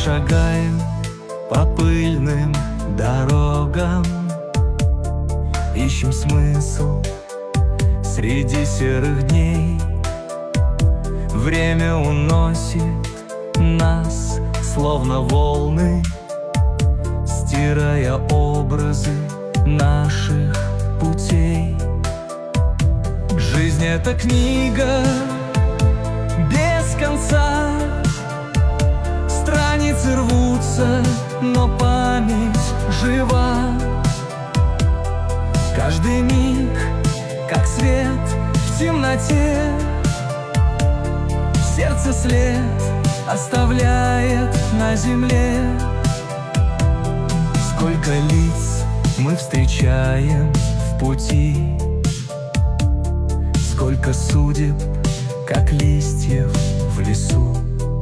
шагаем по пыльным дорогам, ищем смысл среди серых дней. Время уносит нас, словно волны, стирая образы наших путей. Жизнь — это книга без конца, страницы рвутся, но память жива. Каждый миг, как свет в темноте, сердце след оставляет на земле. Сколько лиц мы встречаем в пути, сколько судеб, как листьев в лесу.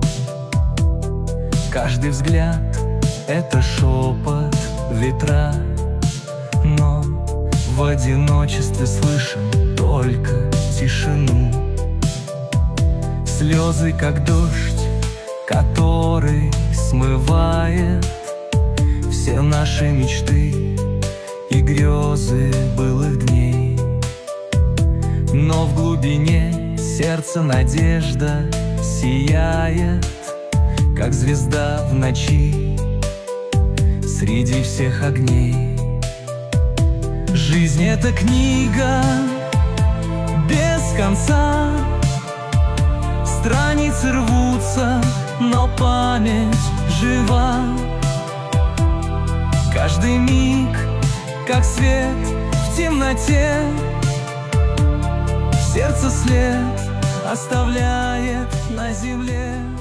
Каждый взгляд — это шепот ветра, но в одиночестве слышим только тишину. Слезы, как дождь, который смывает все наши мечты и грезы былых дней. Но в глубине сердца надежда сияет, как звезда в ночи среди всех огней. Жизнь — это книга без конца, страницы рвутся, но память жива. Каждый миг, как свет в темноте, сердце след оставляет на земле.